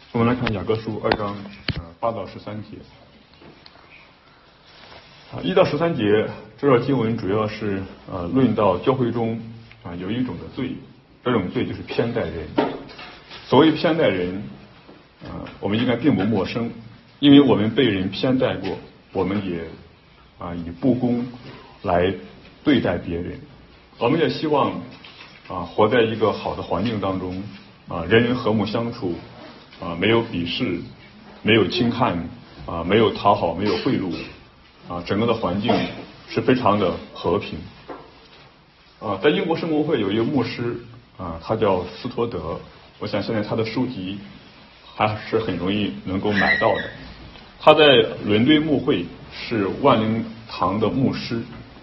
我们来看雅各书2章8到13节。1到13节这段经文主要是论到教会中有一种的罪，这种罪就是偏待人。所谓偏待人，我们应该并不陌生，因为我们被人偏待过，我们也以不公来对待别人。我们也希望活在一个好的环境当中，人人和睦相处，没有鄙视，没有轻看，没有讨好，没有贿赂，整个的环境是非常的和平。在英国圣公会有一个牧师，他叫斯托德，我想现在他的书籍还是很容易能够买到的。他在伦敦牧会是万灵堂的牧师，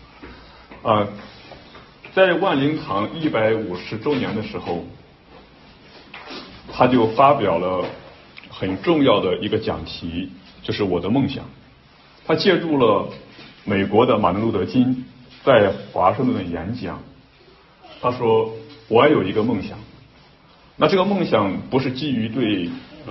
在万灵堂150周年的时候，他就发表了很重要的一个讲题，就是我的梦想。他借助了美国的马丁路德金在华盛顿的演讲，他说我也有一个梦想，那这个梦想不是基于对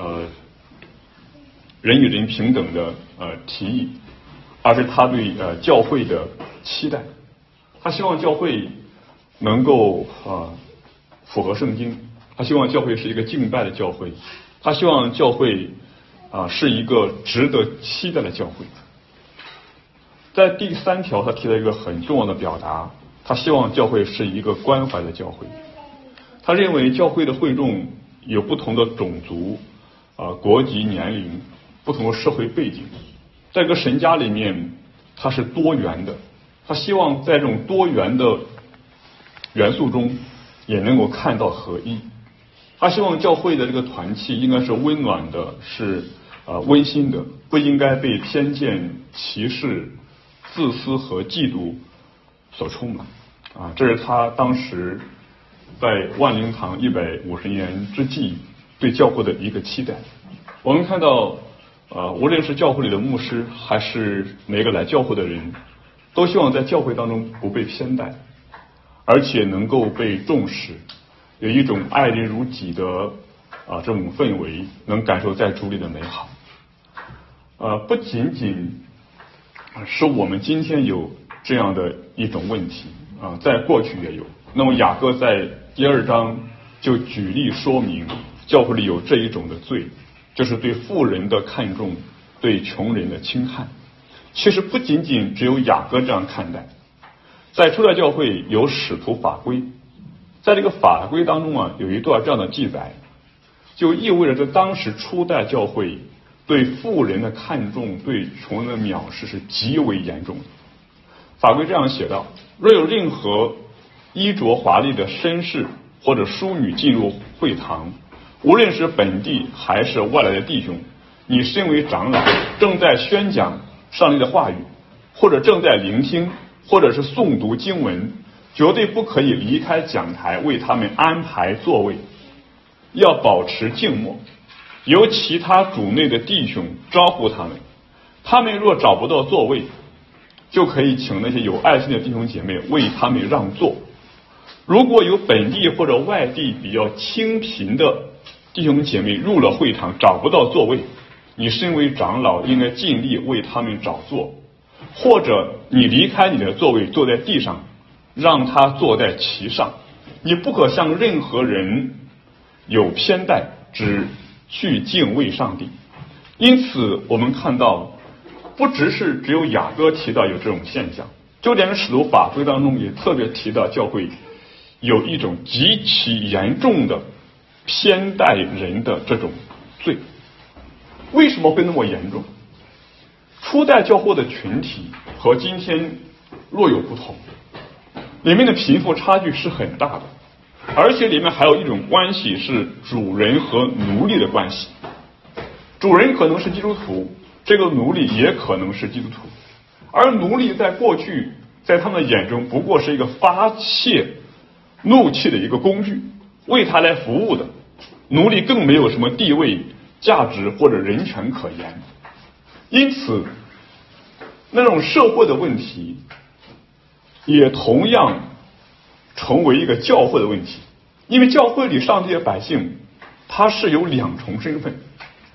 人与人平等的提议，而是他对教会的期待。他希望教会能够符合圣经，他希望教会是一个敬拜的教会，他希望教会是一个值得期待的教会。在第3条他提了一个很重要的表达，他希望教会是一个关怀的教会。他认为教会的会众有不同的种族、国籍、年龄，不同的社会背景，在这个神家里面它是多元的，他希望在这种多元的元素中也能够看到合一。他希望教会的这个团契应该是温暖的，是温馨的，不应该被偏见、歧视、自私和嫉妒所充满。这是他当时在万灵堂150年之际对教会的一个期待。我们看到无论是教会里的牧师还是每个来教会的人，都希望在教会当中不被偏待，而且能够被重视，有一种爱人如己的这种氛围，能感受在主里的美好。不仅仅是我们今天有这样的一种问题，在过去也有。那么雅各在第2章就举例说明教会里有这一种的罪，就是对富人的看重，对穷人的轻看。其实不仅仅只有雅各这样看待，在初代教会有使徒法规，在这个法规当中有一段这样的记载，就意味着在当时初代教会对富人的看重，对穷人的藐视是极为严重的。法规这样写道：若有任何衣着华丽的绅士或者淑女进入会堂，无论是本地还是外来的弟兄，你身为长老，正在宣讲上帝的话语，或者正在聆听，或者是诵读经文，绝对不可以离开讲台为他们安排座位，要保持静默，由其他主内的弟兄招呼他们。他们若找不到座位，就可以请那些有爱心的弟兄姐妹为他们让座。如果有本地或者外地比较清贫的弟兄姐妹入了会堂找不到座位，你身为长老应该尽力为他们找座，或者你离开你的座位坐在地上，让他坐在其上。你不可向任何人有偏待，只去敬畏上帝。因此我们看到不只有雅各提到有这种现象，就连使徒法规当中也特别提到教会有一种极其严重的偏待人的这种罪。为什么会那么严重？初代教会的群体和今天若有不同，里面的贫富差距是很大的，而且里面还有一种关系是主人和奴隶的关系。主人可能是基督徒，这个奴隶也可能是基督徒，而奴隶在过去在他们的眼中不过是一个发泄怒气的一个工具，为他来服务的。奴隶更没有什么地位、价值或者人权可言。因此那种社会的问题也同样成为一个教会的问题。因为教会里上帝的百姓他是有2重身份，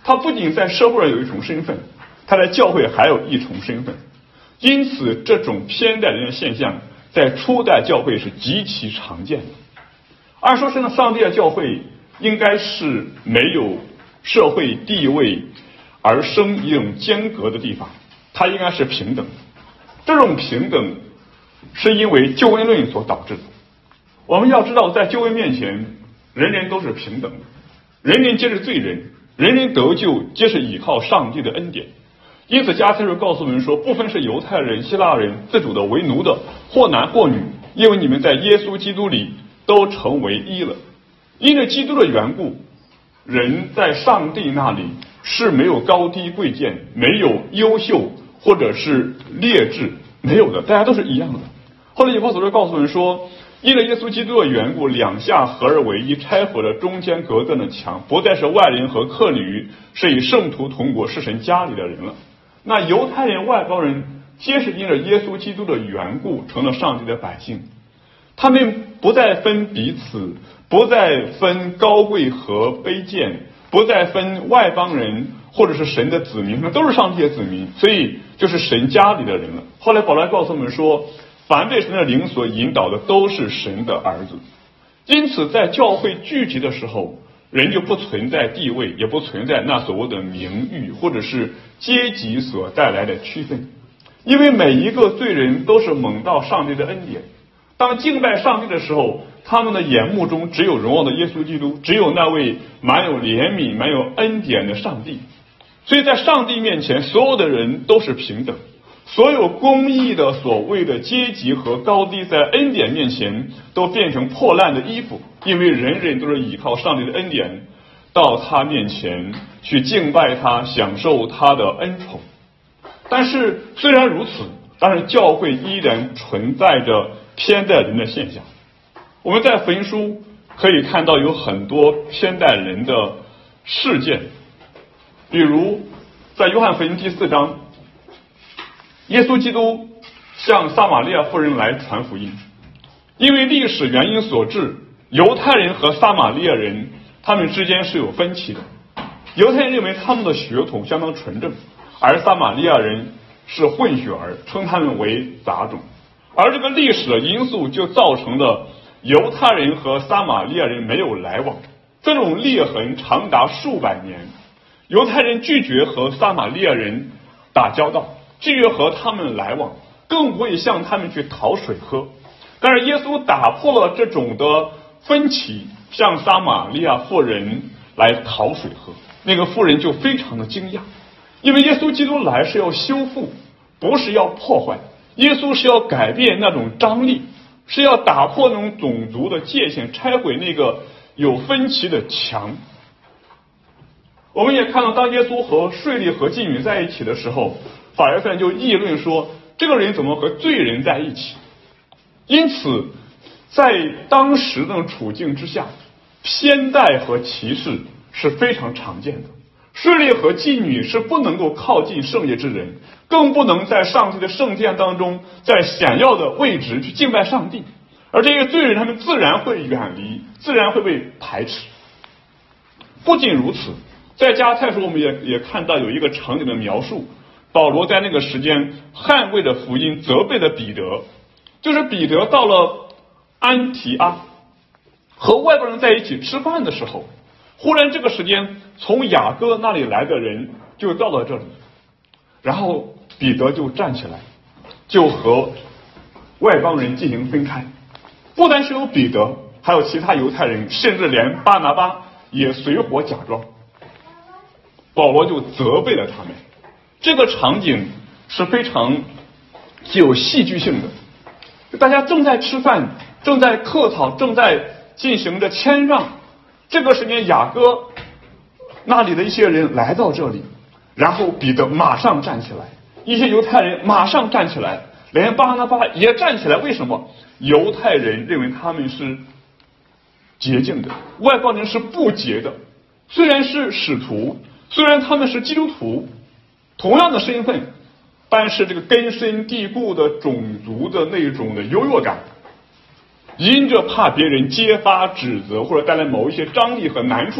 他不仅在社会上有一重身份，他在教会还有一重身份。因此这种偏待人的现象在初代教会是极其常见的。按说是呢，上帝的教会应该是没有社会地位而生一种间隔的地方，它应该是平等的。这种平等是因为救恩论所导致的。我们要知道，在救恩面前，人人都是平等的，人人皆是罪人，人人得救皆是倚靠上帝的恩典。因此加太书告诉我们说，不分是犹太人、希腊人、自主的、为奴的，或男或女，因为你们在耶稣基督里都成为一了。因着基督的缘故，人在上帝那里是没有高低贵贱，没有优秀或者是劣质，没有的，大家都是一样的。后来以弗所书告诉我们说，因着耶稣基督的缘故，两下合而为一，拆毁了中间隔断的墙，不再是外人和客旅，是以圣徒同国，是神家里的人了。那犹太人、外邦人皆是因着耶稣基督的缘故成了上帝的百姓，他们不再分彼此，不再分高贵和卑贱，不再分外邦人或者是神的子民，他们都是上帝的子民，所以就是神家里的人了。后来保罗告诉我们说，凡被神的灵所引导的都是神的儿子。因此在教会聚集的时候，人就不存在地位，也不存在那所谓的名誉或者是阶级所带来的区分，因为每一个罪人都是蒙到上帝的恩典。当敬拜上帝的时候，他们的眼目中只有荣耀的耶稣基督，只有那位满有怜悯、满有恩典的上帝。所以在上帝面前，所有的人都是平等，所有公义的所谓的阶级和高低，在恩典面前都变成破烂的衣服，因为人人都是依靠上帝的恩典到他面前去敬拜他，享受他的恩宠。但是虽然如此，但是教会依然存在着偏待人的现象。我们在福音书可以看到有很多偏待人的事件，比如在约翰福音第4章，耶稣基督向撒玛利亚妇人来传福音。因为历史原因所致，犹太人和撒玛利亚人他们之间是有分歧的。犹太人认为他们的血统相当纯正，而撒玛利亚人是混血儿，称他们为杂种。而这个历史的因素就造成了犹太人和撒玛利亚人没有来往，这种裂痕长达数百年。犹太人拒绝和撒玛利亚人打交道，拒绝和他们来往，更不会向他们去讨水喝。但是耶稣打破了这种的分歧，向撒玛利亚妇人来讨水喝。那个妇人就非常的惊讶，因为耶稣基督来是要修复，不是要破坏。耶稣是要改变那种张力，是要打破那种种族的界限，拆毁那个有分歧的墙。我们也看到，当耶稣和税吏和妓女在一起的时候，法利赛人就议论说，这个人怎么和罪人在一起？因此在当时的处境之下，偏待和歧视是非常常见的。税吏和妓女是不能够靠近圣洁之人，更不能在上帝的圣殿当中在显要的位置去敬拜上帝，而这些罪人他们自然会远离，自然会被排斥。不仅如此，在加拉太书我们也看到有一个场景的描述，保罗在那个时间捍卫的福音，责备的彼得，就是彼得到了安提阿和外国人在一起吃饭的时候，忽然这个时间从雅各那里来的人就到了这里，然后彼得就站起来，就和外邦人进行分开。不单是有彼得，还有其他犹太人，甚至连巴拿巴也随伙假装。保罗就责备了他们。这个场景是非常具有戏剧性的，大家正在吃饭，正在客套，正在进行着谦让。这个时间雅各那里的一些人来到这里，然后彼得马上站起来，一些犹太人马上站起来，连巴拿巴也站起来。为什么？犹太人认为他们是洁净的，外邦人是不洁的。虽然是使徒，虽然他们是基督徒，同样的身份，但是这个根深蒂固的种族的那种的优越感，因着怕别人揭发指责或者带来某一些张力和难处，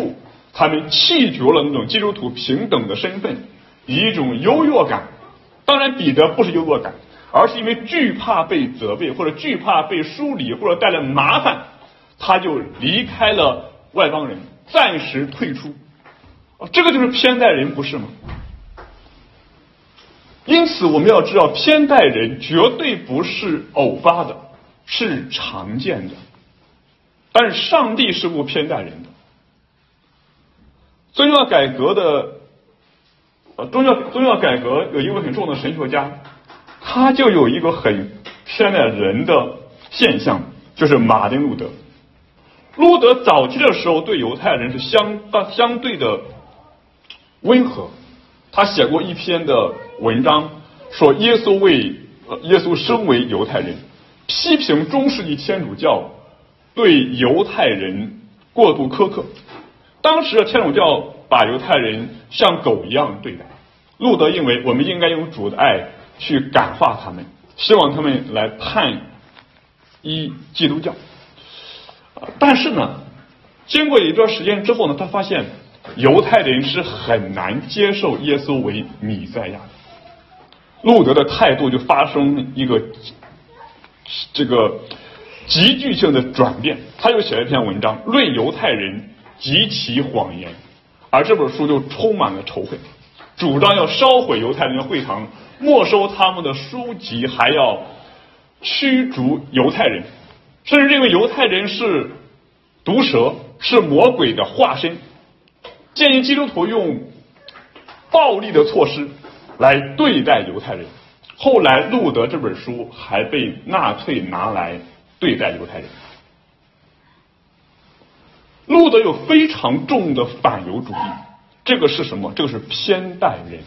他们弃绝了那种基督徒平等的身份，以一种优越感。当然彼得不是优越感，而是因为惧怕被责备，或者惧怕被疏离，或者带来麻烦，他就离开了外邦人，暂时退出。这个就是偏待人，不是吗？因此我们要知道，偏待人绝对不是偶发的，是常见的。但是上帝是不偏待人的。宗教改革有一位很重要的神学家，他就有一个很偏待人的现象，就是马丁路德。路德早期的时候对犹太人是相对的温和，他写过一篇的文章，说耶稣身为犹太人，批评中世纪天主教对犹太人过度苛刻。当时的天主教把犹太人像狗一样对待，路德认为我们应该用主的爱去感化他们，希望他们来叛依基督教。但是呢，经过一段时间之后呢，他发现犹太人是很难接受耶稣为弥赛亚的。路德的态度就发生一个急剧性的转变，他又写了一篇文章论犹太人及其谎言，而这本书就充满了仇恨，主张要烧毁犹太人的会堂，没收他们的书籍，还要驱逐犹太人，甚至认为犹太人是毒蛇，是魔鬼的化身，建议基督徒用暴力的措施来对待犹太人。后来路德这本书还被纳粹拿来对待犹太人。路德有非常重的反犹主义，这个是什么？这个是偏待人。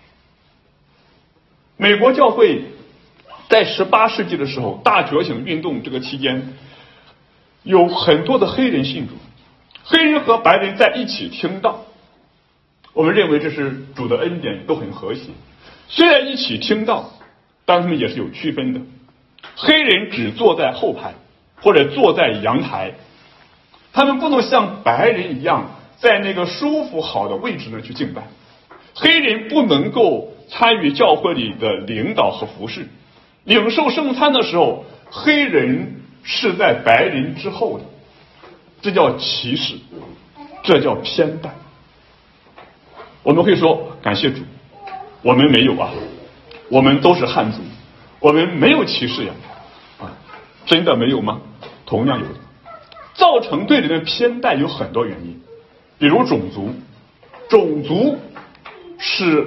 美国教会在18世纪的时候，大觉醒运动这个期间，有很多的黑人信主，黑人和白人在一起听道，我们认为这是主的恩典，都很和谐。虽然一起听道，但他们也是有区分的。黑人只坐在后排或者坐在阳台，他们不能像白人一样在那个舒服好的位置呢去敬拜。黑人不能够参与教会里的领导和服侍，领受圣餐的时候，黑人是在白人之后的，这叫歧视，这叫偏待。我们会说感谢主，我们没有啊，我们都是汉族，我们没有歧视呀，真的没有吗？同样有的。造成对人的偏待有很多原因，比如种族是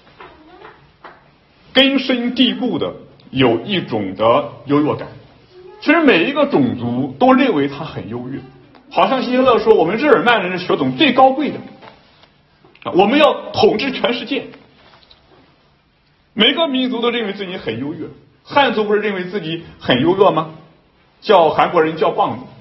根深蒂固的有一种的优越感。其实每一个种族都认为他很优越，好像希特勒说我们日耳曼人是血统最高贵的，我们要统治全世界。每个民族都认为自己很优越，汉族不是认为自己很优越吗？叫韩国人叫棒子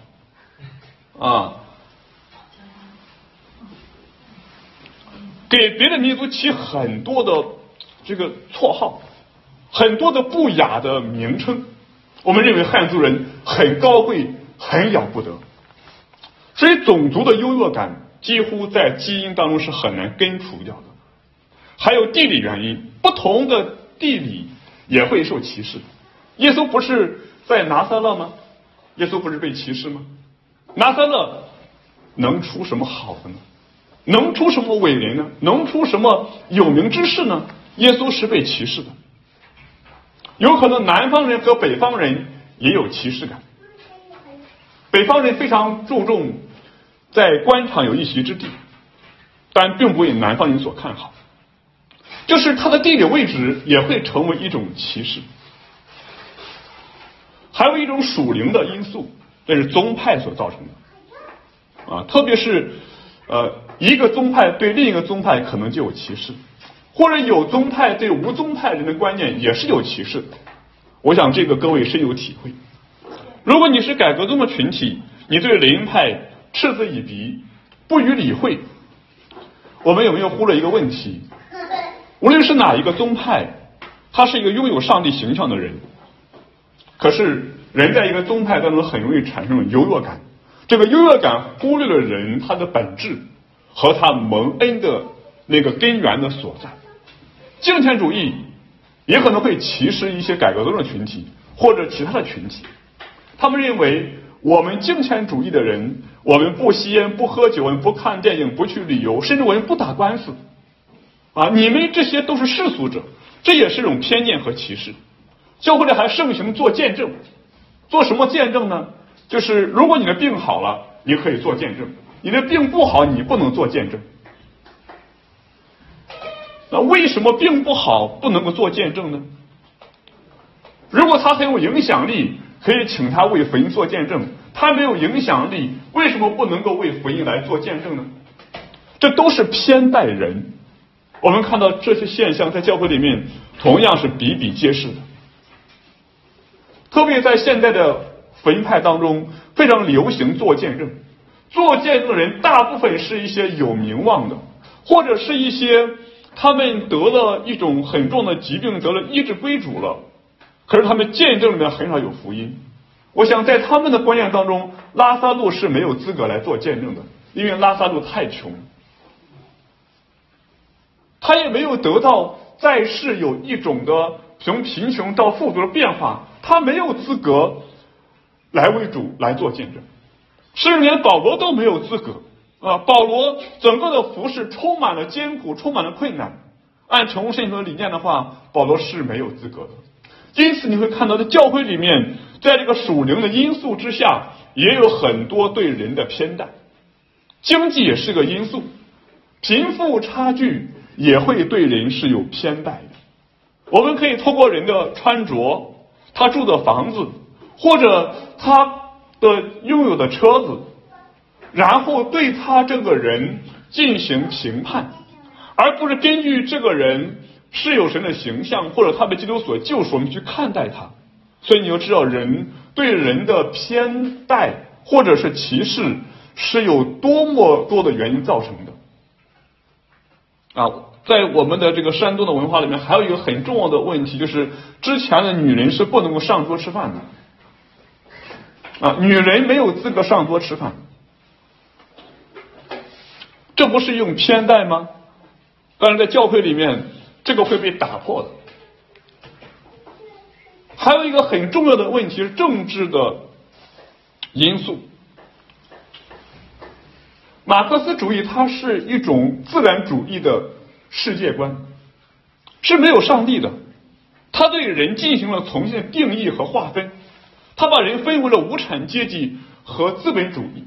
给别的民族起很多的这个绰号，很多的不雅的名称。我们认为汉族人很高贵，很了不得。所以种族的优越感几乎在基因当中是很难根除掉的。还有地理原因，不同的地理也会受歧视。耶稣不是在拿撒勒吗？耶稣不是被歧视吗？拿撒勒能出什么好的呢？能出什么伟人呢？能出什么有名之士呢？耶稣是被歧视的。有可能南方人和北方人也有歧视感。北方人非常注重在官场有一席之地，但并不为南方人所看好，就是他的地理位置也会成为一种歧视。还有一种属灵的因素，这是宗派所造成的特别是一个宗派对另一个宗派可能就有歧视，或者有宗派对无宗派人的观念也是有歧视的。我想这个各位深有体会。如果你是改革宗的群体，你对灵派嗤之以鼻，不予理会，我们有没有忽略一个问题？无论是哪一个宗派，他是一个拥有上帝形象的人，可是人在一个宗派当中很容易产生优越感，这个优越感忽略了人他的本质， 和他蒙恩的那个根源的所在。敬虔主义也可能会歧视一些改革宗的群体或者其他的群体，他们认为我们敬虔主义的人，我们不吸烟、不喝酒、我们不看电影、不去旅游，甚至我们不打官司你们这些都是世俗者，这也是一种偏见和歧视。教会里还盛行做见证，做什么见证呢？就是如果你的病好了，你可以做见证；你的病不好，你不能做见证。那为什么病不好不能够做见证呢？如果他很有影响力，可以请他为福音做见证；他没有影响力，为什么不能够为福音来做见证呢？这都是偏待人。我们看到这些现象在教会里面同样是比比皆是的，特别在现在的福音派当中非常流行做见证。做见证的人大部分是一些有名望的，或者是一些他们得了一种很重的疾病，得了医治归主了，可是他们见证里面很少有福音。我想在他们的观念当中，拉撒路是没有资格来做见证的，因为拉撒路太穷，他也没有得到在世有一种的从贫穷到富足的变化，他没有资格来为主来做见证，甚至连保罗都没有资格保罗整个的服事充满了艰苦，充满了困难，按成功圣徒的理念的话，保罗是没有资格的。因此你会看到在教会里面，在这个属灵的因素之下，也有很多对人的偏待。经济也是个因素，贫富差距也会对人是有偏待的。我们可以透过人的穿着，他住的房子，或者他的拥有的车子，然后对他这个人进行评判，而不是根据这个人是有神的形象或者他被基督所救赎，我们去看待他。所以你就知道人对人的偏待或者是歧视是有多么多的原因造成的在我们的这个山东的文化里面，还有一个很重要的问题，就是之前的女人是不能够上桌吃饭的女人没有资格上桌吃饭，这不是一种偏待吗？当然在教会里面这个会被打破的。还有一个很重要的问题是政治的因素。马克思主义它是一种自然主义的世界观，是没有上帝的，他对人进行了重新的定义和划分，他把人分为了无产阶级和资本主义，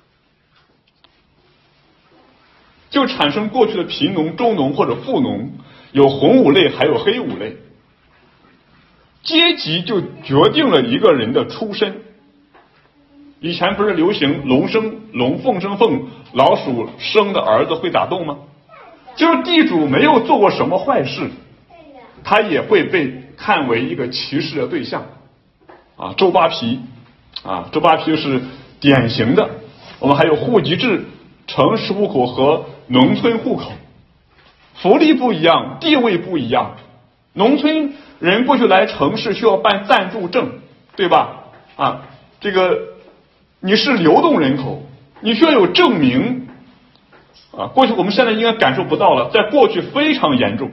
就产生过去的贫农、中农或者富农，有红五类还有黑五类。阶级就决定了一个人的出身。以前不是流行龙生龙，凤生凤，老鼠生的儿子会打洞吗？就是地主没有做过什么坏事，他也会被看为一个歧视的对象周扒皮周扒皮是典型的。我们还有户籍制、城市户口和农村户口，福利不一样，地位不一样。农村人过去来城市需要办暂住证，对吧？这个你是流动人口，你需要有证明过去我们现在应该感受不到了，在过去非常严重。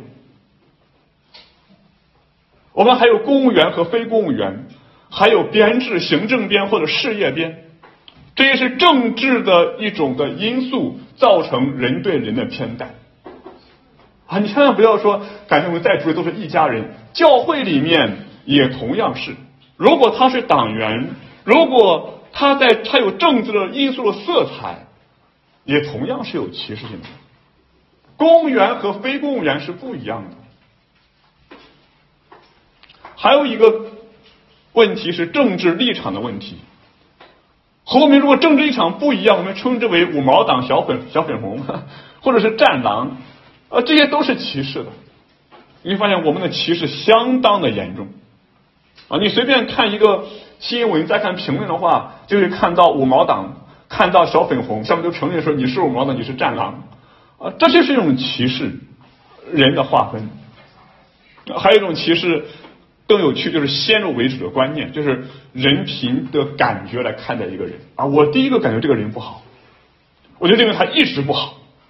我们还有公务员和非公务员，还有编制、行政编或者事业编，这也是政治的一种的因素造成人对人的偏待你千万不要说感觉我们在主里都是一家人，教会里面也同样是，如果他是党员，如果他有政治的因素的色彩，也同样是有歧视性的。公务员和非公务员是不一样的。还有一个问题是政治立场的问题，和我们如果政治立场不一样，我们称之为五毛党、小粉红，或者是战狼这些都是歧视的。你会发现我们的歧视相当的严重你随便看一个新闻，再看评论的话，就会看到五毛党，看到小粉红，下面就承认说你是五毛党，你是战狼这就是一种歧视人的划分。还有一种歧视更有趣，就是先入为主的观念，就是人凭的感觉来看待一个人我第一个感觉这个人不好，我就认为他一直不好，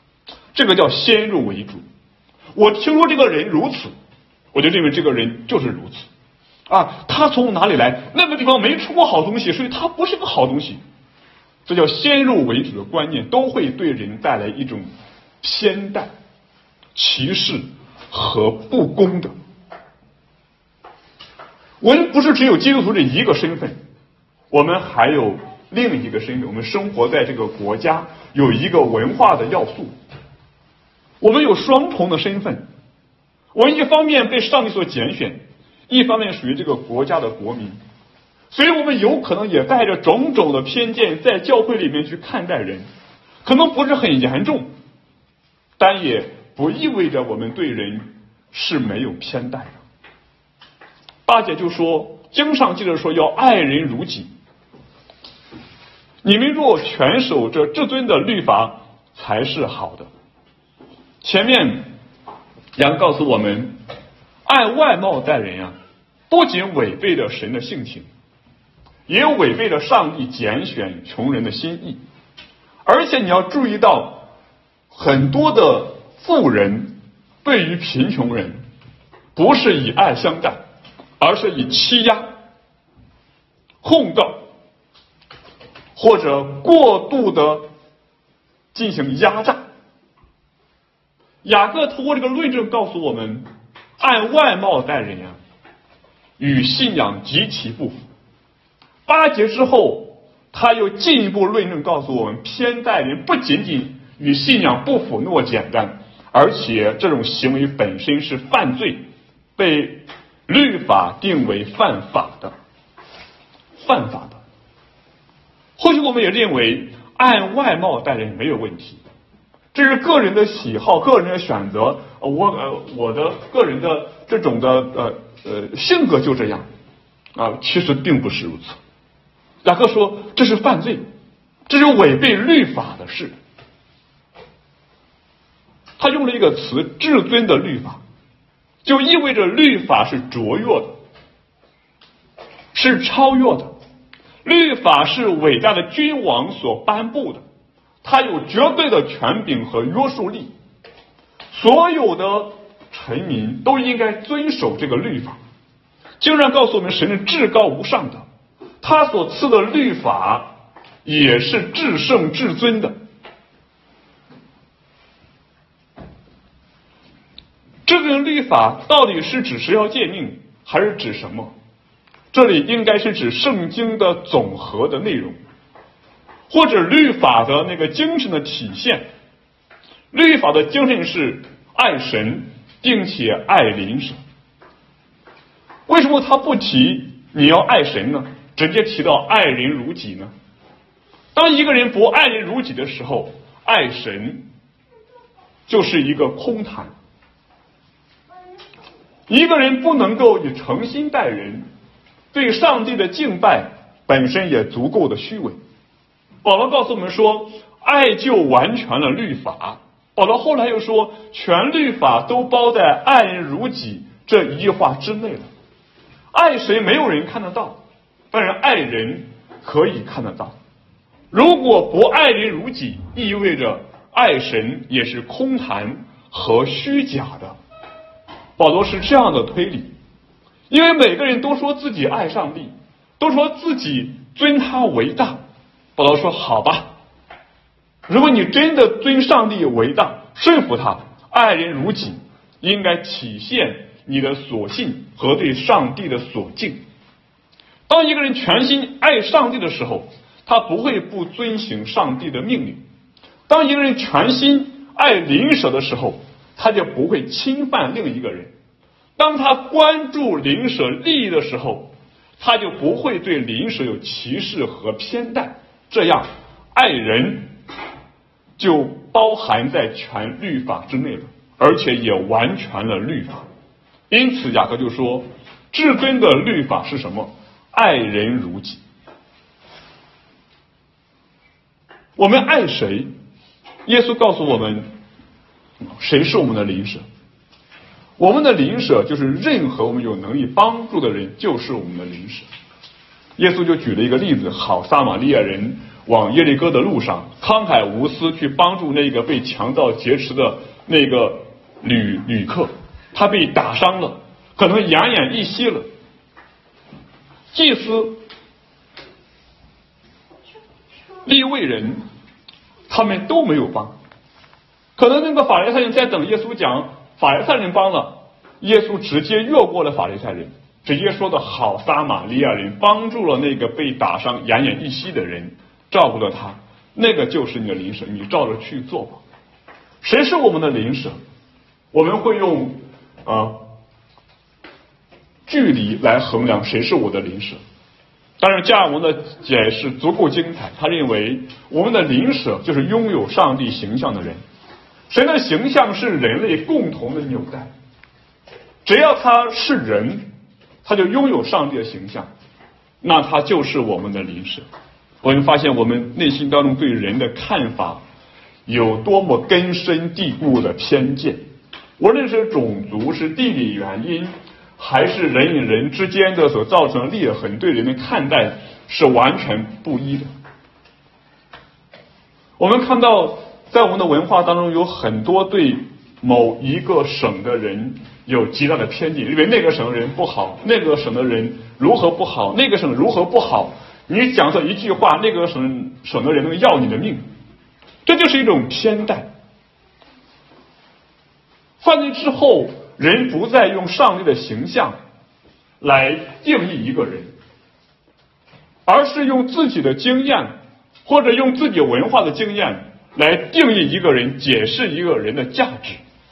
这个叫先入为主。我听说这个人如此，我就认为这个人就是如此啊，他从哪里来？那个地方没出过好东西，所以他不是个好东西。这叫先入为主的观念，都会对人带来一种偏待、歧视和不公的。我们不是只有基督徒这一个身份，我们还有另一个身份，我们生活在这个国家，有一个文化的要素，我们有双重的身份。我们一方面被上帝所拣选，一方面属于这个国家的国民，所以我们有可能也带着种种的偏见在教会里面去看待人，可能不是很严重，但也不意味着我们对人是没有偏待的。8节就说，经上记着说要爱人如己，你们若全守这至尊的律法才是好的。前面杨告诉我们，按外貌待人啊，不仅违背了神的性情，也违背了上帝拣选穷人的心意。而且你要注意到，很多的富人对于贫穷人不是以爱相待，而是以欺压、控告或者过度的进行压榨。雅各通过这个论证告诉我们，按外貌待人啊，与信仰极其不符。8节之后，他又进一步论证告诉我们，偏待人不仅仅与信仰不符那么简单，而且这种行为本身是犯罪，被律法定为犯法的。或许我们也认为按外貌待人没有问题，这是个人的喜好，个人的选择，我的个人的这种的性格就这样啊，其实并不是如此。雅各说这是犯罪，这是违背律法的事。他用了一个词，至尊的律法，就意味着律法是卓越的，是超越的。律法是伟大的君王所颁布的，它有绝对的权柄和约束力，所有的臣民都应该遵守这个律法。经上告诉我们，神是至高无上的，他所赐的律法也是至圣至尊的。这个律法到底是指10条诫命，还是指什么？这里应该是指圣经的总和的内容，或者律法的那个精神的体现。律法的精神是爱神并且爱邻舍。为什么他不提你要爱神呢？直接提到爱人如己呢？当一个人不爱人如己的时候，爱神就是一个空谈。一个人不能够以诚心待人，对上帝的敬拜本身也足够的虚伪。保罗告诉我们说，爱就完全了律法。保罗后来又说，全律法都包在爱人如己这一句话之内了。爱神没有人看得到，但是爱人可以看得到。如果不爱人如己，意味着爱神也是空谈和虚假的。保罗是这样的推理，因为每个人都说自己爱上帝，都说自己尊他为大。保罗说好吧，如果你真的尊上帝为大，顺服他，爱人如己，应该体现你的所信和对上帝的所敬。当一个人全心爱上帝的时候，他不会不遵行上帝的命令。当一个人全心爱邻舍的时候，他就不会侵犯另一个人。当他关注邻舍利益的时候，他就不会对邻舍有歧视和偏待。这样爱人就包含在全律法之内了，而且也完全了律法。因此雅各就说，至尊的律法是什么？爱人如己。我们爱谁？耶稣告诉我们，谁是我们的邻舍？我们的邻舍就是任何我们有能力帮助的人，就是我们的邻舍。耶稣就举了一个例子，好撒玛利亚人往耶利哥的路上，慷慨无私去帮助那个被强盗劫持的那个旅客，他被打伤了，可能奄奄一息了。祭司、利未人他们都没有帮，可能那个法利赛人在等耶稣讲，法利赛人帮了，耶稣直接越过了法利赛人，直接说的好，撒玛利亚人帮助了那个被打伤奄奄一息的人，照顾了他，那个就是你的邻舍，你照着去做吧。谁是我们的邻舍？我们会用距离来衡量谁是我的邻舍。当然加尔文的解释足够精彩，他认为我们的邻舍就是拥有上帝形象的人。神的形象是人类共同的纽带，只要他是人，他就拥有上帝的形象，那他就是我们的邻舍。我们发现我们内心当中对人的看法有多么根深蒂固的偏见，无论是种族，是地理原因，还是人与人之间的所造成的裂痕，对人的看待是完全不一的。我们看到在我们的文化当中有很多对某一个省的人有极大的偏见，因为那个省的人不好，那个省的人如何不好，那个省如何不好，你讲这一句话，那个省的人能要你的命，这就是一种偏待。犯罪之后，人不再用上帝的形象来定义一个人，而是用自己的经验或者用自己文化的经验来定义一个人，解释一个人的价值。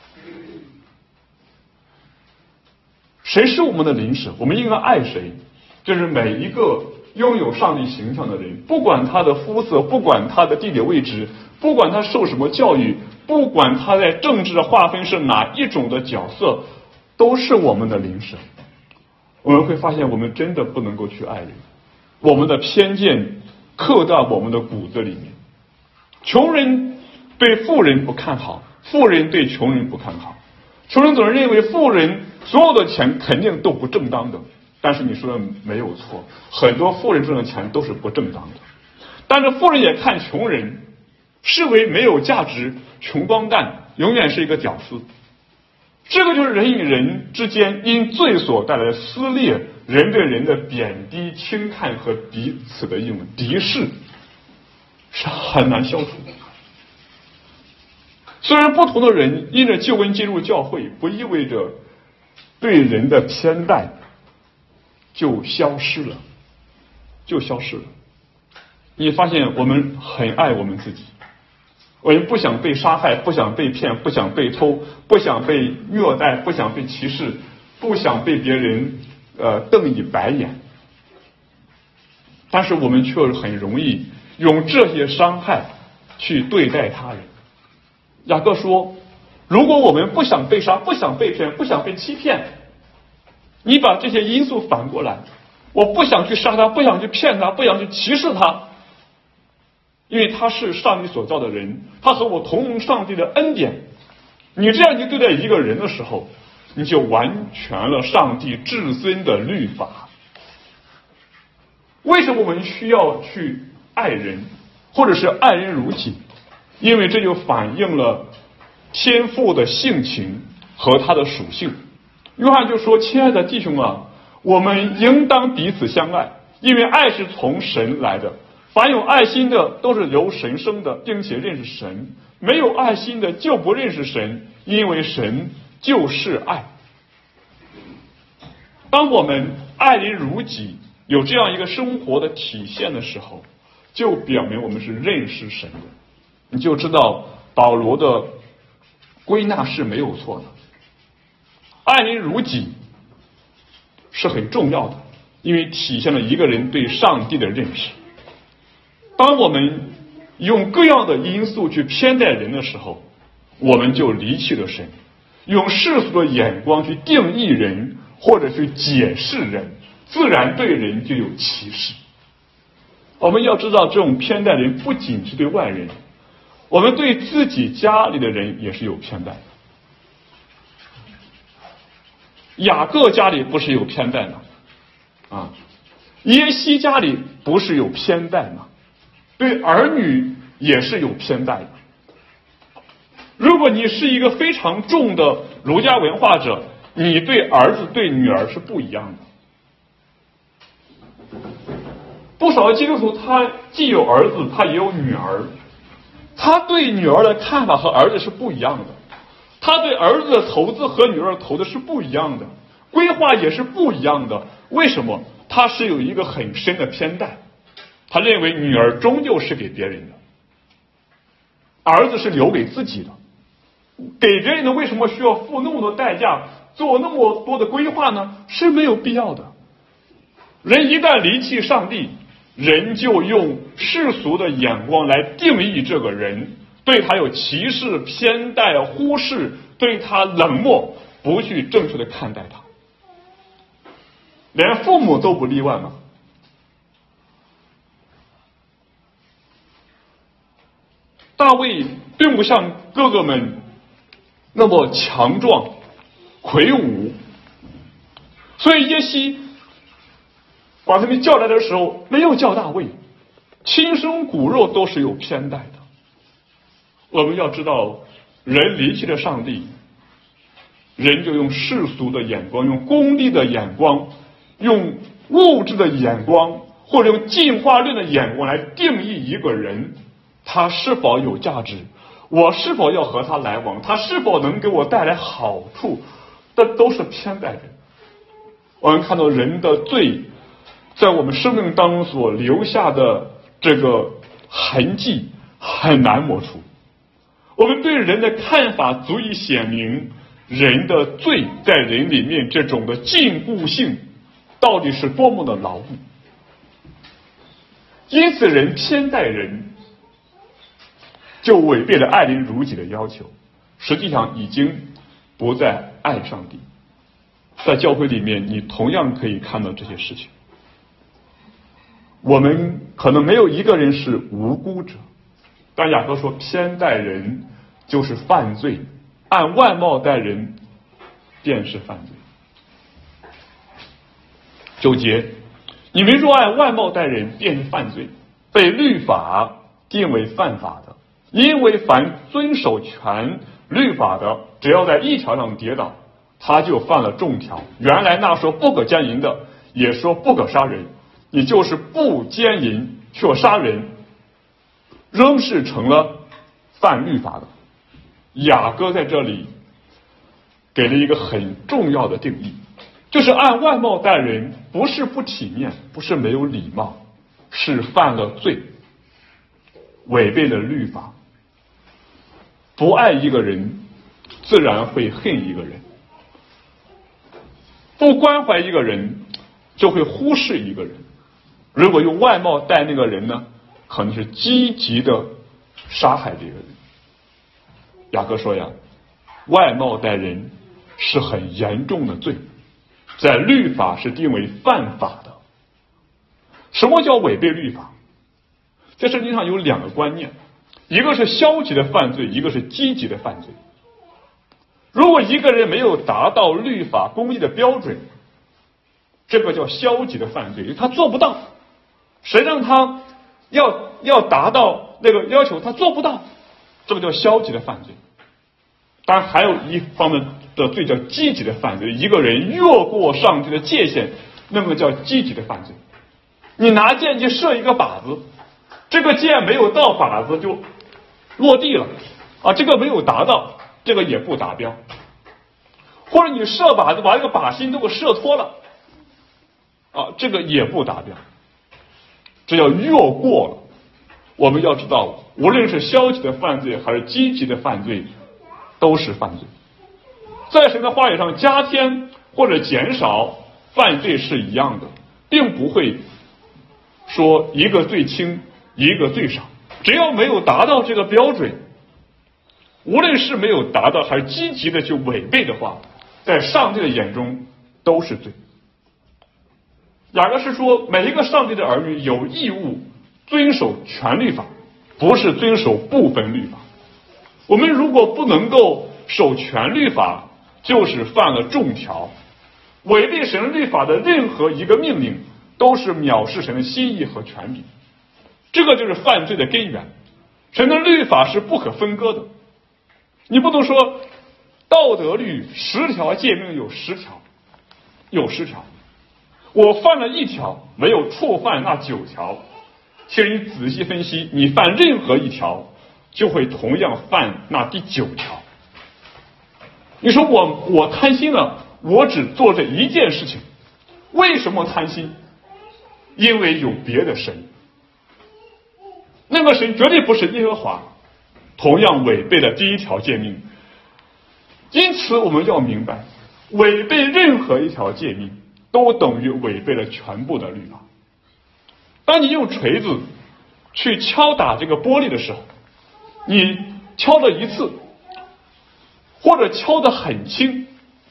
谁是我们的邻舍？我们应该爱谁？就是每一个拥有上帝形象的人，不管他的肤色，不管他的地理位置，不管他受什么教育，不管他在政治的划分是哪一种的角色，都是我们的邻舍。我们会发现我们真的不能够去爱人，我们的偏见刻到我们的骨子里面。穷人对富人不看好，富人对穷人不看好，穷人总是认为富人所有的钱肯定都不正当的，但是你说的没有错，很多富人挣的钱都是不正当的，但是富人也看穷人视为没有价值，穷光蛋，永远是一个屌丝。这个就是人与人之间因罪所带来的撕裂，人对人的贬低、轻看和彼此的一种敌视，是很难消除的。虽然不同的人因着救恩进入教会，不意味着对人的偏待就消失了，你发现我们很爱我们自己，我们不想被杀害，不想被骗，不想被偷，不想被虐待，不想被歧视，不想被别人瞪以白眼，但是我们却很容易用这些伤害去对待他人。雅各说，如果我们不想被杀，不想被骗，不想被欺骗，你把这些因素反过来，我不想去杀他，不想去骗他，不想去歧视他，因为他是上帝所造的人，他和我同用上帝的恩典。你这样去对待一个人的时候，你就完全了上帝至尊的律法。为什么我们需要去爱人，或者是爱人如己？因为这就反映了天父的性情和他的属性。约翰就说，亲爱的弟兄啊，我们应当彼此相爱，因为爱是从神来的，凡有爱心的都是由神生的，并且认识神，没有爱心的就不认识神，因为神就是爱。当我们爱人如己，有这样一个生活的体现的时候，就表明我们是认识神的。你就知道保罗的归纳是没有错的，爱人如己是很重要的，因为体现了一个人对上帝的认识。当我们用各样的因素去偏待人的时候，我们就离弃了神，用世俗的眼光去定义人或者去解释人，自然对人就有歧视。我们要知道，这种偏待人不仅是对外人，我们对自己家里的人也是有偏待的。雅各家里不是有偏待吗？耶西家里不是有偏待吗？ 对儿女也是有偏待的。如果你是一个非常重的儒家文化者，你对儿子对女儿是不一样的。不少基督徒他既有儿子，他也有女儿，他对女儿的看法和儿子是不一样的，他对儿子的投资和女儿投的是不一样的，规划也是不一样的。为什么？他是有一个很深的偏待，他认为女儿终究是给别人的，儿子是留给自己的。给别人的为什么需要付那么多代价，做那么多的规划呢？是没有必要的。人一旦离弃上帝，人就用世俗的眼光来定义这个人，对他有歧视、偏待、忽视，对他冷漠，不去正确的看待他。连父母都不例外嘛。大卫并不像哥哥们那么强壮魁梧，所以耶西把他们叫来的时候没有叫大卫，亲生骨肉都是有偏待的。我们要知道，人离弃了上帝，人就用世俗的眼光，用功利的眼光，用物质的眼光，或者用进化论的眼光来定义一个人，他是否有价值，我是否要和他来往，他是否能给我带来好处，这都是偏待的。我们看到人的罪在我们生命当中所留下的这个痕迹很难抹除。我们对人的看法足以显明人的罪在人里面这种的禁锢性到底是多么的牢固。因此人偏待人，就违背了爱邻如己的要求，实际上已经不再爱上帝。在教会里面你同样可以看到这些事情。我们可能没有一个人是无辜者，但雅各说偏待人就是犯罪，按外貌待人便是犯罪。9节，你们若按外貌待人便是犯罪，被律法定为犯法的，因为凡遵守全律法的，只要在一条上跌倒，他就犯了众条。原来那说不可奸淫的也说不可杀人，你就是不奸淫却杀人，仍是成了犯律法的。雅各在这里给了一个很重要的定义，就是按外貌待人不是不体面，不是没有礼貌，是犯了罪，违背了律法。不爱一个人自然会恨一个人，不关怀一个人就会忽视一个人。如果用外貌待那个人呢，可能是积极的杀害这个人。雅各说呀，外貌待人是很严重的罪，在律法是定为犯法的。什么叫违背律法？在圣经上有两个观念，一个是消极的犯罪，一个是积极的犯罪。如果一个人没有达到律法公义的标准，这个叫消极的犯罪，他做不到。谁让他要达到那个要求，他做不到，这个叫消极的犯罪。当然还有一方面的罪叫积极的犯罪，一个人越过上帝的界限，那么叫积极的犯罪。你拿箭去射一个靶子，这个箭没有到靶子就落地了啊，这个没有达到，这个也不达标。或者你射靶子把这个靶心都给射脱了啊，这个也不达标，这叫越过了。我们要知道，无论是消极的犯罪还是积极的犯罪，都是犯罪。在神的话语上加添或者减少，犯罪是一样的，并不会说一个最轻一个最少，只要没有达到这个标准，无论是没有达到还是积极的去违背的话，在上帝的眼中都是罪。雅各是说，每一个上帝的儿女有义务遵守全律法，不是遵守部分律法。我们如果不能够守全律法，就是犯了众条。违背神律法的任何一个命令，都是藐视神的心意和权柄。 这个就是犯罪的根源。神的律法是不可分割的，你不能说道德律10条诫命有10条，我犯了1条，没有触犯那9条。其实你仔细分析，你犯任何1条，就会同样犯那第9条。你说我贪心了，我只做这一件事情，为什么贪心？因为有别的神，那个神绝对不是耶和华，同样违背了第1条诫命。因此我们要明白，违背任何1条诫命都等于违背了全部的律法。当你用锤子去敲打这个玻璃的时候，你敲了1次，或者敲得很轻，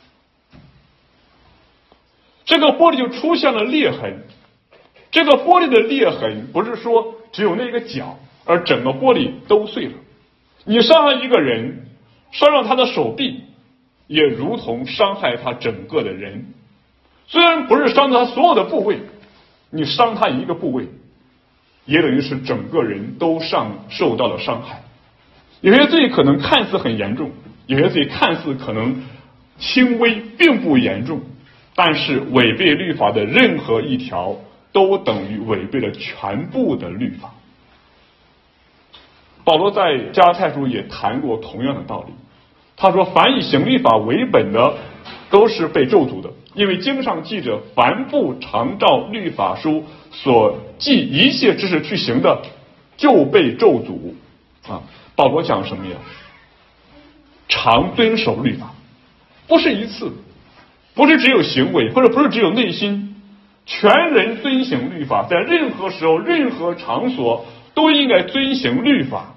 这个玻璃就出现了裂痕。这个玻璃的裂痕不是说只有那个角，而整个玻璃都碎了。你伤害一个人，伤了他的手臂，也如同伤害他整个的人。虽然不是伤他所有的部位，你伤他一个部位，也等于是整个人都受到了伤害。有些罪可能看似很严重，有些罪看似可能轻微，并不严重，但是违背律法的任何1条都等于违背了全部的律法。保罗在加拉太书也谈过同样的道理，他说凡以行律法为本的都是被咒诅的，因为经上记着，凡不常照律法书所记一切知识去行的，就被咒诅啊。保罗讲什么呀？常遵守律法，不是1次，不是只有行为，或者不是只有内心，全人遵行律法，在任何时候任何场所都应该遵行律法。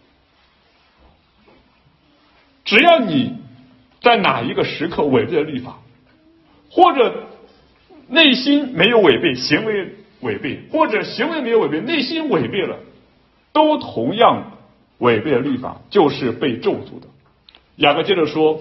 只要你在哪一个时刻违背了律法，或者内心没有违背，行为违背，或者行为没有违背，内心违背了，都同样违背了律法，就是被咒诅的。雅各接着说，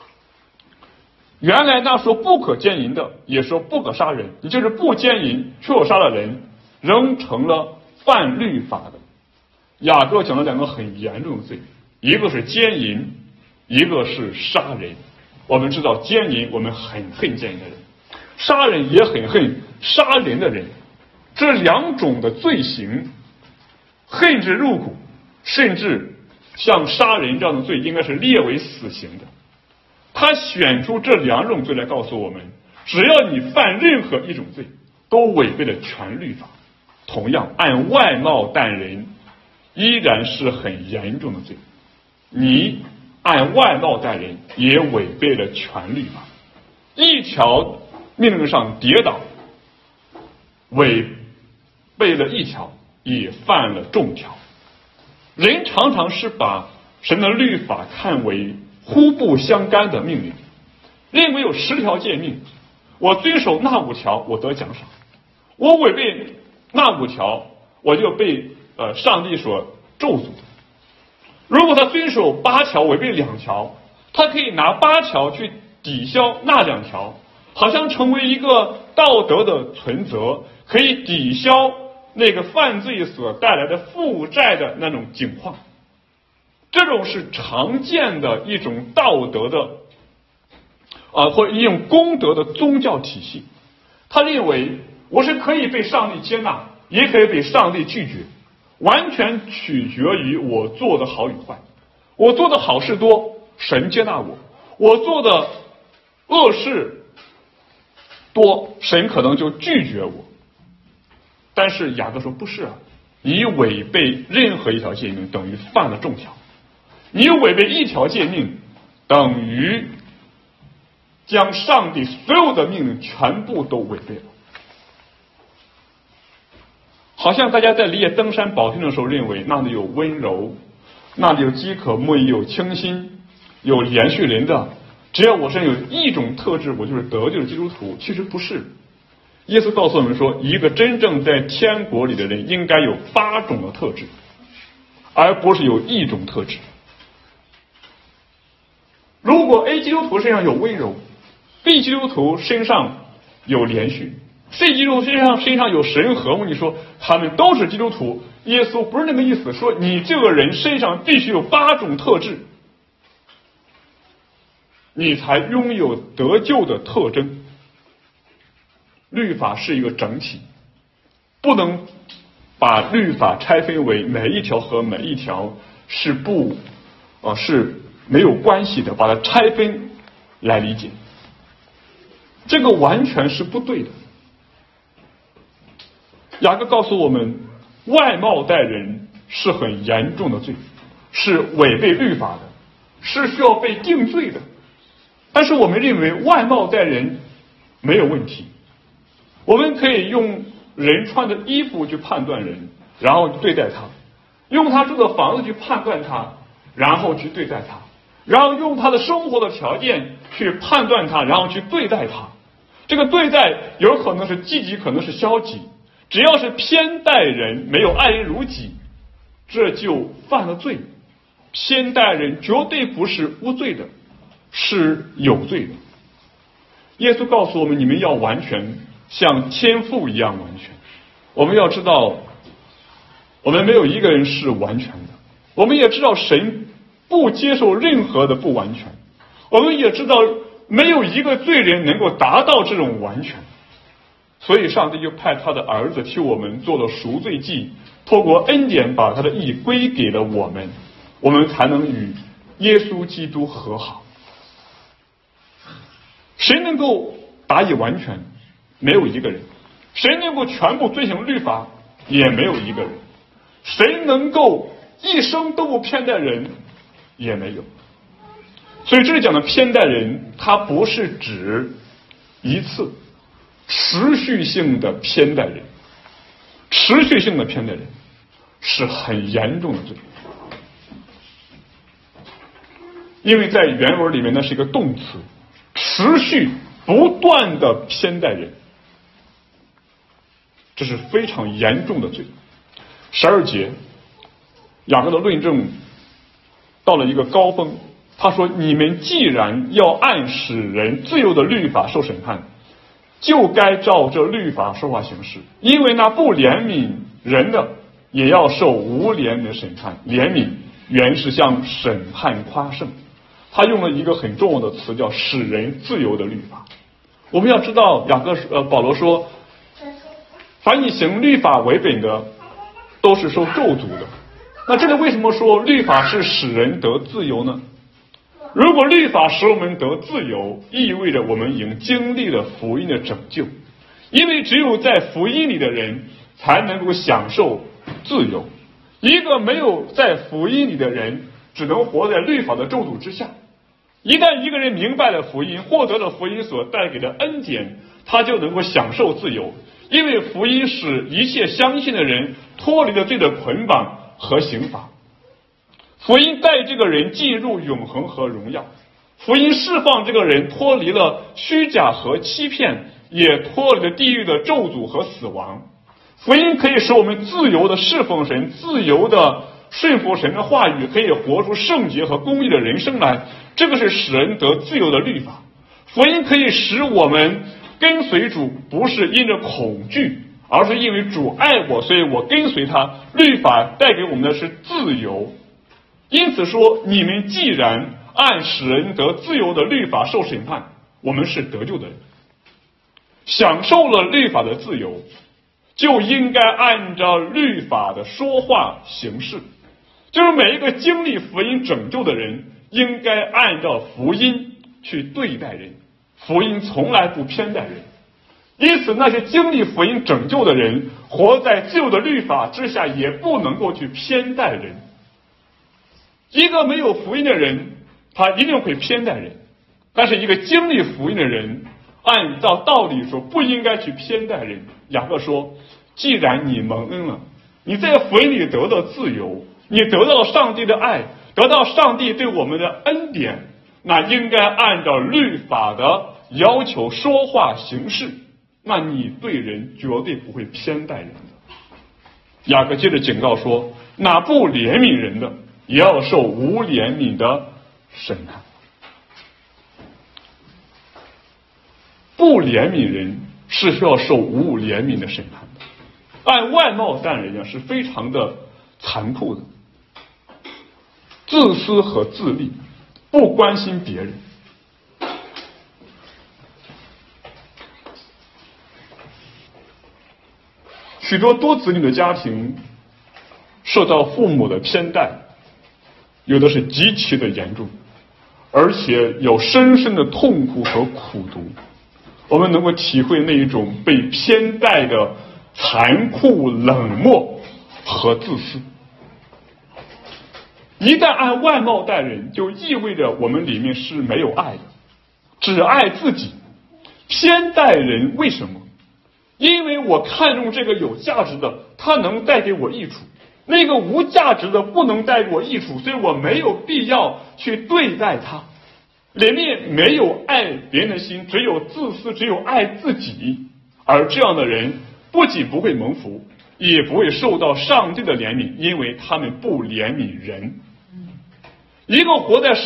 原来那说不可奸淫的，也说不可杀人，也就是不奸淫却又杀了人，仍成了犯律法的。雅各讲了2个很严重的罪，一个是奸淫，一个是杀人。我们知道奸淫，我们很恨奸淫的人，杀人也很恨杀人的人。这2种的罪行恨之入骨，甚至像杀人这样的罪应该是列为死刑的。他选出这2种罪来告诉我们，只要你犯任何1种罪，都违背了全律法。同样按外貌待人依然是很严重的罪，你按外貌待人也违背了全律法。1条命令上跌倒，违背了1条，也犯了众条。人常常是把神的律法看为互不相干的命令，认为有10条诫命，我遵守那5条我得奖赏，我违背那5条我就被上帝所咒诅。如果他遵守8条，违背2条，他可以拿8条去抵消那2条，好像成为一个道德的存折，可以抵消那个犯罪所带来的负债的那种境况。这种是常见的一种道德的或者一种公德的宗教体系。他认为我是可以被上帝接纳，也可以被上帝拒绝，完全取决于我做的好与坏。我做的好事多，神接纳我；我做的恶事多，神可能就拒绝我。但是雅各说不是啊，你违背任何1条诫命等于犯了众条，你违背1条诫命等于将上帝所有的命令全部都违背了。好像大家在理解登山宝训的时候认为那里有温柔，那里有饥渴慕义，有清心，有连续人的，只要我身有1种特质，我就是得救的基督徒。其实不是，耶稣告诉我们说，一个真正在天国里的人应该有8种的特质，而不是有1种特质。如果 A 基督徒身上有温柔， B 基督徒身上有连续， 非基督身上有神和睦，你说他们都是基督徒，耶稣不是那个意思，说你这个人身上必须有8种特质，你才拥有得救的特征。律法是一个整体，不能把律法拆分为每一条和每一条是没有关系的，把它拆分来理解，这个完全是不对的。雅各告诉我们，外貌待人是很严重的罪，是违背律法的，是需要被定罪的。但是我们认为外貌待人没有问题，我们可以用人穿的衣服去判断人，然后对待他；用他住的房子去判断他，然后去对待他；然后用他的生活的条件去判断他，然后去对待他。这个对待有可能是积极，可能是消极。只要是偏待人，没有爱人如己，这就犯了罪。偏待人绝对不是无罪的，是有罪的。耶稣告诉我们，你们要完全，像天父一样完全。我们要知道，我们没有一个人是完全的，我们也知道神不接受任何的不完全，我们也知道没有一个罪人能够达到这种完全。所以上帝就派他的儿子替我们做了赎罪祭，透过恩典把他的义归给了我们，我们才能与耶稣基督和好。谁能够达以完全？没有一个人。谁能够全部遵行律法？也没有一个人。谁能够一生都不偏待人？也没有。所以这里讲的偏待人，它不是指一次持续性的偏待人，持续性的偏待人是很严重的罪，因为在原文里面那是一个动词，持续不断的偏待人，这是非常严重的罪。12节，雅各的论证到了一个高峰，他说：你们既然要按使人自由的律法受审判，就该照这律法说话行事，因为那不怜悯人的也要受无怜悯的审判。怜悯原是向审判夸胜，他用了一个很重要的词，叫使人自由的律法。我们要知道，保罗说，凡以行律法为本的都是受咒诅的。那这里为什么说律法是使人得自由呢？如果律法使我们得自由，意味着我们已经经历了福音的拯救，因为只有在福音里的人才能够享受自由。一个没有在福音里的人，只能活在律法的咒诅之下。一旦一个人明白了福音，获得了福音所带给的恩典，他就能够享受自由，因为福音使一切相信的人脱离了罪的捆绑和刑罚。福音带这个人进入永恒和荣耀，福音释放这个人脱离了虚假和欺骗，也脱离了地狱的咒诅和死亡。福音可以使我们自由的侍奉神，自由的顺服神的话语，可以活出圣洁和公义的人生来。这个是使人得自由的律法。福音可以使我们跟随主，不是因着恐惧，而是因为主爱我，所以我跟随他。律法带给我们的是自由。因此说，你们既然按使人得自由的律法受审判，我们是得救的人，享受了律法的自由，就应该按照律法的说话行事。就是每一个经历福音拯救的人，应该按照福音去对待人，福音从来不偏待人。因此那些经历福音拯救的人，活在自由的律法之下，也不能够去偏待人。一个没有福音的人，他一定会偏待人，但是一个经历福音的人，按照道理说不应该去偏待人。雅各说，既然你蒙恩了，你在福音里得到自由，你得到上帝的爱，得到上帝对我们的恩典，那应该按照律法的要求说话行事，那你对人绝对不会偏待人的。雅各接着警告说，那不怜悯人的也要受无怜悯的审判。不怜悯人是需要受无怜悯的审判的。按外貌待人呢，是非常的残酷的，自私和自利，不关心别人。许多多子女的家庭受到父母的偏待，有的是极其的严重，而且有深深的痛苦和苦毒。我们能够体会那一种被偏待的残酷、冷漠和自私。一旦按外貌待人，就意味着我们里面是没有爱的，只爱自己。偏待人，为什么？因为我看重这个有价值的，它能带给我益处，那个无价值的不能带给我益处，所以我没有必要去对待它。里面没有爱别人的心，只有自私，只有爱自己。而这样的人不仅不会蒙福，也不会受到上帝的怜悯，因为他们不怜悯人。一个活在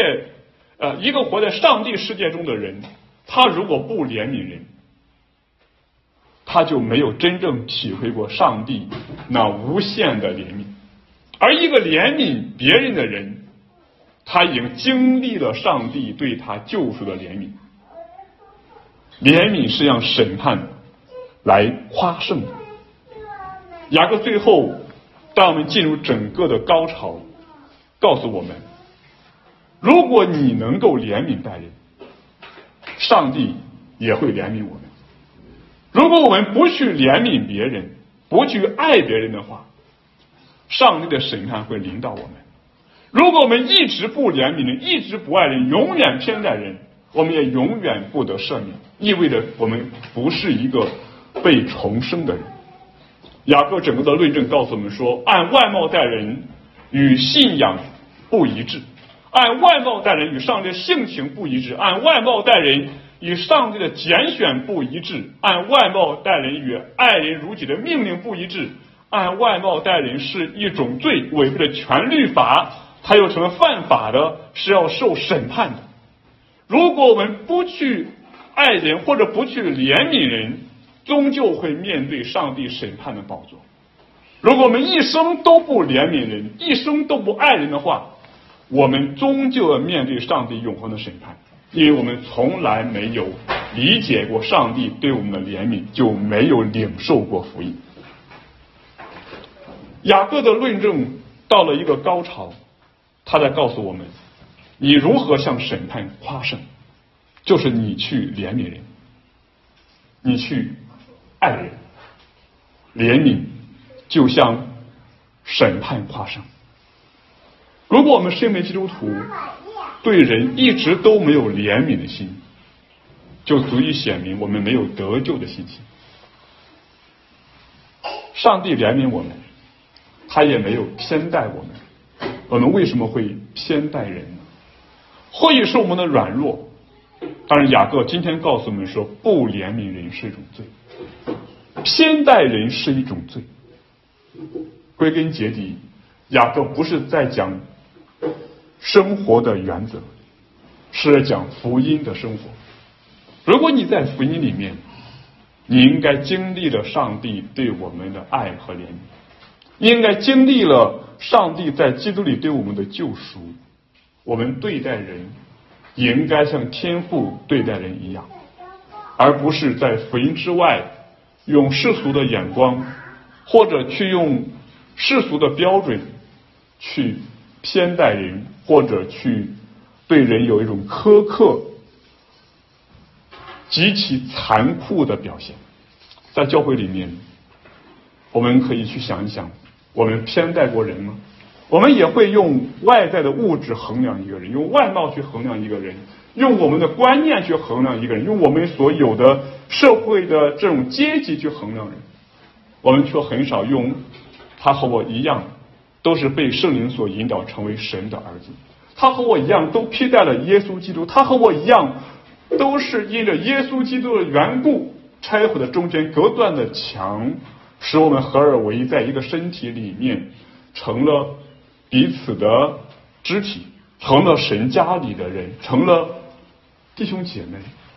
上帝世界中的人，他如果不怜悯人，他就没有真正体会过上帝那无限的怜悯。而一个怜悯别人的人，他已经经历了上帝对他救赎的怜悯。怜悯是让审判来夸胜的。雅各最后当我们进入整个的高潮，告诉我们，如果你能够怜悯待人，上帝也会怜悯我们。如果我们不去怜悯别人，不去爱别人的话，上帝的审判会临到我们。如果我们一直不怜悯人，一直不爱人，永远偏待人，我们也永远不得赦免，意味着我们不是一个被重生的人。雅各整个的论证告诉我们说，按外貌待人与信仰不一致，按外貌待人与上帝的性情不一致，按外貌待人与上帝的拣选不一致，按外貌待人与爱人如己的命令不一致，按外貌待人是一种罪，违背了全律法，它又成了犯法的，是要受审判的。如果我们不去爱人或者不去怜悯人，终究会面对上帝审判的宝座。如果我们一生都不怜悯人，一生都不爱人的话，我们终究要面对上帝永恒的审判，因为我们从来没有理解过上帝对我们的怜悯，就没有领受过福音。雅各的论证到了一个高潮，他在告诉我们，你如何向审判夸胜，就是你去怜悯人，你去爱人。怜悯就像审判夸胜。如果我们身为基督徒对人一直都没有怜悯的心，就足以显明我们没有得救的信心。上帝怜悯我们，他也没有偏待我们。我们为什么会偏待人呢？或许是我们的软弱。当然雅各今天告诉我们说，不怜悯人是一种罪，偏待人是一种罪。归根结底，雅各不是在讲生活的原则，是在讲福音的生活。如果你在福音里面，你应该经历了上帝对我们的爱和怜悯，应该经历了上帝在基督里对我们的救赎。我们对待人也应该像天父对待人一样，而不是在福音之外用世俗的眼光，或者去用世俗的标准去偏待人，或者去对人有一种苛刻极其残酷的表现。在教会里面，我们可以去想一想，我们偏待过人吗？我们也会用外在的物质衡量一个人，用外貌去衡量一个人，用我们的观念去衡量一个人，用我们所有的社会的这种阶级去衡量人。我们却很少用他和我一样都是被圣灵所引导成为神的儿子，他和我一样都披戴了耶稣基督，他和我一样都是因着耶稣基督的缘故拆毁了中间隔断的墙，使我们合而为一，在一个身体里面成了彼此的肢体，成了神家里的人，成了弟兄姐妹。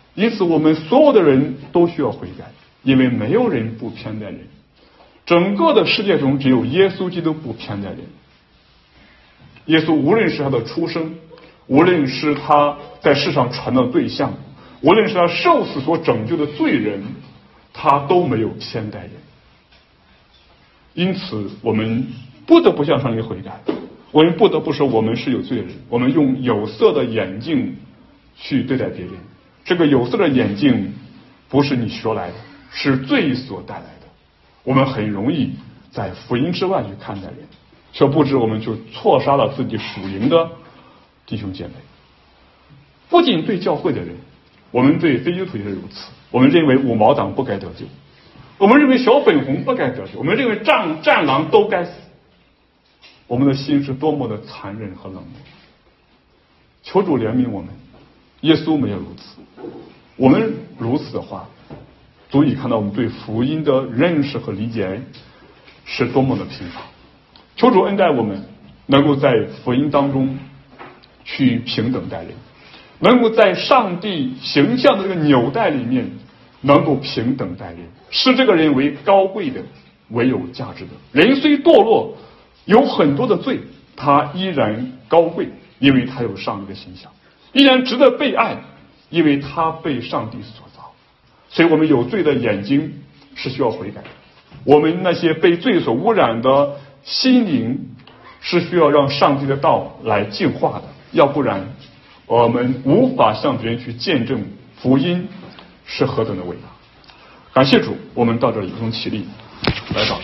因此我们所有的人都需要悔改，因为没有人不偏待人。整个的世界中只有耶稣基督不偏待人。耶稣无论是他的出生，无论是他在世上传的对象，无论是他受死所拯救的罪人，他都没有偏待人。因此我们不得不向上帝悔改，我们不得不说我们是有罪人，我们用有色的眼镜去对待别人。这个有色的眼镜不是你学来的，是罪所带来的。我们很容易在福音之外去看待人，却不知我们就错杀了自己属灵的弟兄姐妹。不仅对教会的人，我们对非基督徒也是如此。我们认为五毛党不该得救，我们认为小粉红不该得救，我们认为战狼都该死。我们的心是多么的残忍和冷漠。求主怜悯我们。耶稣没有如此，我们如此的话，足以看到我们对福音的认识和理解是多么的贫乏。求主恩待我们，能够在福音当中去平等待人，能够在上帝形象的这个纽带里面能够平等待人，视这个人为高贵的，为有价值的。人虽堕落，有很多的罪，他依然高贵，因为他有上帝的形象，依然值得被爱，因为他被上帝所造。所以我们有罪的眼睛是需要悔改的，我们那些被罪所污染的心灵是需要让上帝的道来净化的，要不然我们无法向别人去见证福音是何等的伟大。感谢主，我们到这里一同起立来祷告。